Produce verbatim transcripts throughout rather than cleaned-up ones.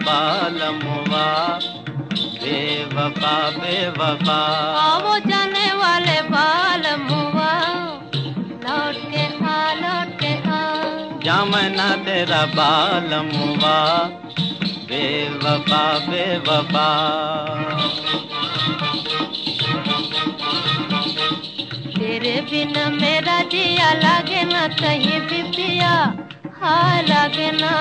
बालमुआ, बेवफा बेवफा। वो जाने वाले बालमुआ, लौट के आ लौट के आ। जमाना तेरा बालमुआ, बेवफा बेवफा। तेरे बिना मेरा जिया लागे ना कहीं भी पिया, हाँ लागे ना।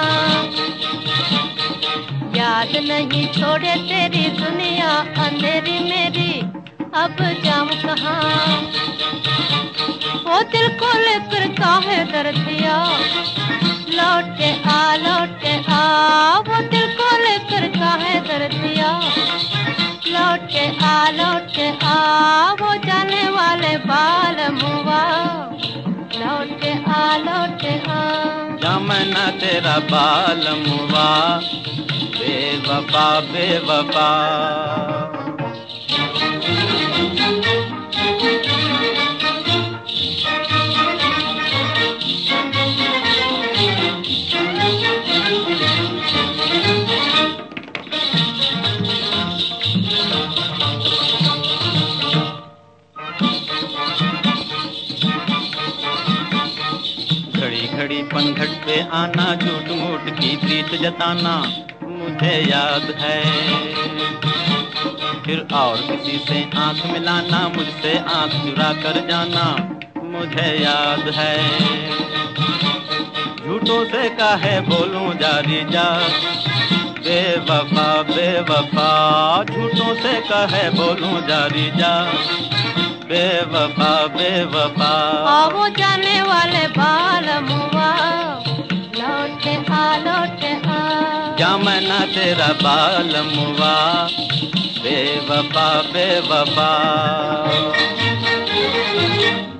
याद नहीं छोड़े तेरी दुनिया अंधेरी मेरी, अब जाऊं कहाँ। वो दिल को लेकर काहे दर्द दिया, लौट के आ लौट के आ। वो दिल को लेकर काहे दर्द दिया, लौट के आ लौट के आ। वो जाने वाले बालमुआ, लौट के आ लौट के आ। जमाना तेरा बालमुआ, बेवफा बेवफा। घड़ी घड़ी पनघट पे आना, झूठ मूठ की प्रीत जताना मुझे याद है। फिर और किसी से आंख मिलाना, मुझसे आंख चुरा कर जाना मुझे याद है। झूठों से काहे बोलूं जारी जा, बेवफा बेवफा। झूठों से काहे बोलूं जारी जा, बेवफा बेवफा। वो जाने वाले बालमुआ, लौट के आ लौट के आ। जमाना तेरा बालमुआ, बेवफा बेवफा।